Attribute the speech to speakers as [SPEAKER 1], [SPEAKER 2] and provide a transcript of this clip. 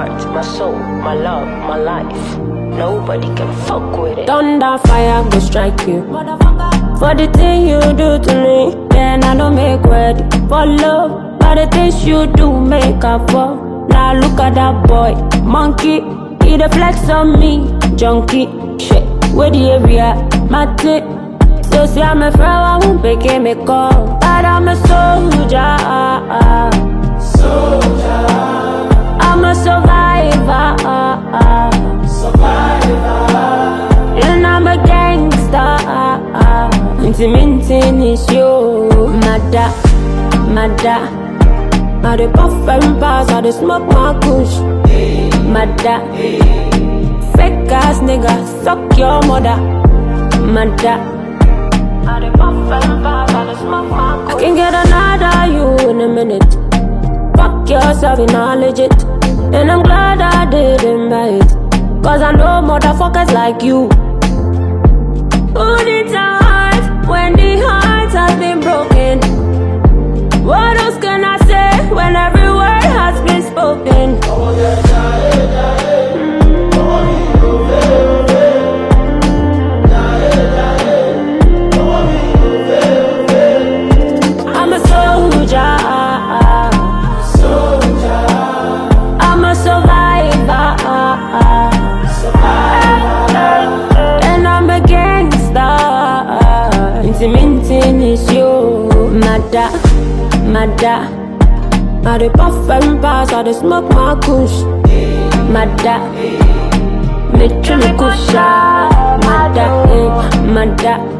[SPEAKER 1] heart, my soul, my love, my life. Nobody can fuck with it.
[SPEAKER 2] Thunder, fire, go strike you. For the thing you do to me, then I don't make ready for love. But the things you do make up for. Now look at that boy, monkey. He the flex on me, junkie. Shit, where the area, my tip. So see I'm a friend, I won't pick me call. But I'm a soldier. I'm a survivor. And I'm a gangster. Intimating is you. Mada. I dey puff and pass, I dey smoke my kush. Mada. Fake ass nigga, suck your mother. Mada. I dey puff and pass, I dey smoke my kush. I can get another you in a minute. Fuck yourself, you're not legit. And I'm glad I didn't buy it. Cause I know motherfuckers like you. Who needs a heart when the heart has been broken? What else can I say when every word has been spoken? I'm a soldier. I'm a survivor. And I'm a gangster. Intimating is you. Mada. I dey puff and pass, I dey smoke my kush. Mada. Me trim kusha. Mada.